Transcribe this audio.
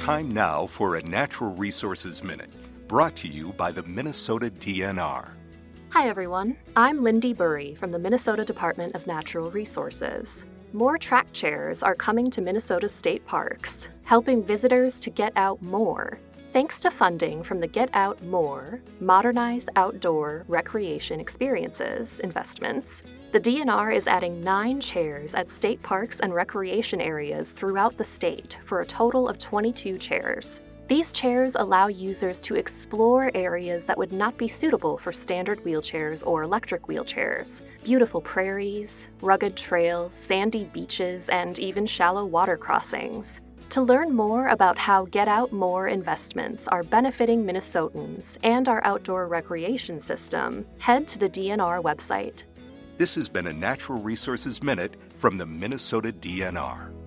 Time now for a Natural Resources Minute, brought to you by the Minnesota DNR. Hi everyone, I'm Lindy Burry from the Minnesota Department of Natural Resources. More track chairs are coming to Minnesota state parks, helping visitors to get out more. Thanks to funding from the Get Out More, Modernized Outdoor Recreation Experiences investments, the DNR is adding 9 chairs at state parks and recreation areas throughout the state for a total of 22 chairs. These chairs allow users to explore areas that would not be suitable for standard wheelchairs or electric wheelchairs. Beautiful prairies, rugged trails, sandy beaches, and even shallow water crossings. To learn more about how Get Out More investments are benefiting Minnesotans and our outdoor recreation system, head to the DNR website. This has been a Natural Resources Minute from the Minnesota DNR.